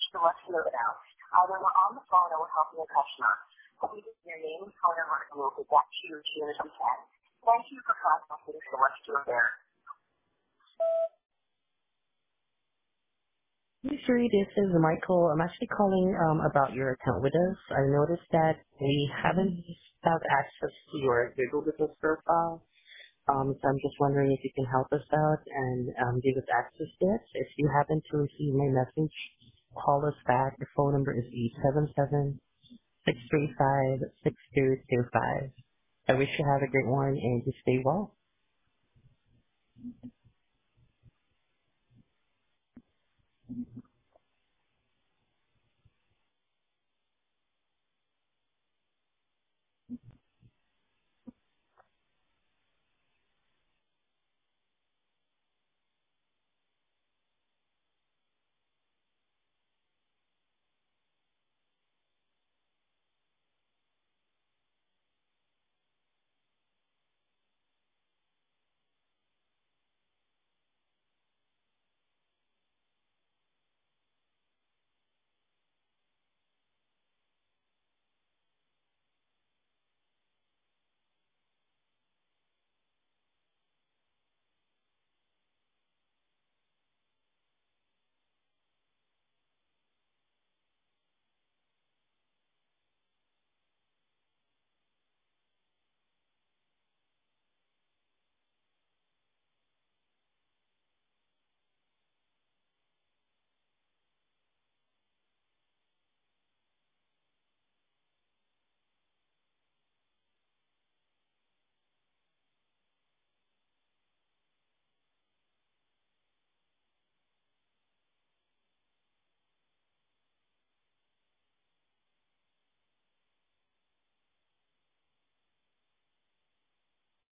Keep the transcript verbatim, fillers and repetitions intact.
to let you know now. Either we're on the phone or we're helping a customer. Please give your name, phone number, and we'll get back to you as soon as we can. Thank you for contacting Celeste Care. Hey Siri, this is Michael. I'm actually calling um, about your account with us. I noticed that we haven't have access to your Google Business profile. Um, so I'm just wondering if you can help us out and um, give us access to it. If you happen to receive my message, call us back. The phone number is eight seven seven, six three five, six two two five. I wish you have a great one and you stay well.